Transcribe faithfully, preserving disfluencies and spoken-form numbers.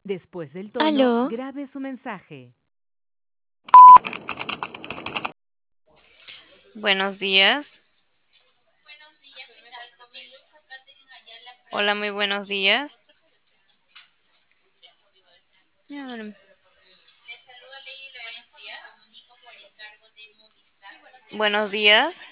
Después del tono, Aló, grabe su mensaje. Buenos días. Hola, muy buenos días. Ya, bueno. Buenos días.